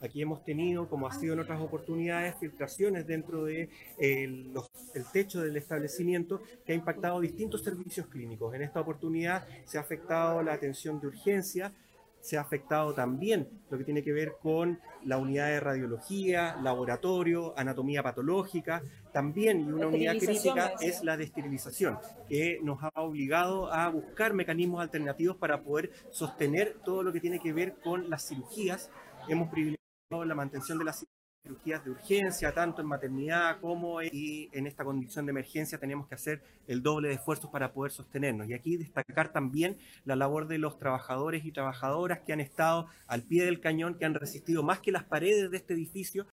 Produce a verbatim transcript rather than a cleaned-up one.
Aquí hemos tenido, como ha sido en otras oportunidades, filtraciones dentro del de, eh, el techo del establecimiento que ha impactado distintos servicios clínicos. En esta oportunidad se ha afectado la atención de urgencia, se ha afectado también lo que tiene que ver con la unidad de radiología, laboratorio, anatomía patológica, también, y una unidad crítica, es la de esterilización, que nos ha obligado a buscar mecanismos alternativos para poder sostener todo lo que tiene que ver con las cirugías. Hemos privilegiado la mantención de las cirugías de urgencia, tanto en maternidad como en, y en esta condición de emergencia tenemos que hacer el doble de esfuerzos para poder sostenernos. Y aquí destacar también la labor de los trabajadores y trabajadoras que han estado al pie del cañón, que han resistido más que las paredes de este edificio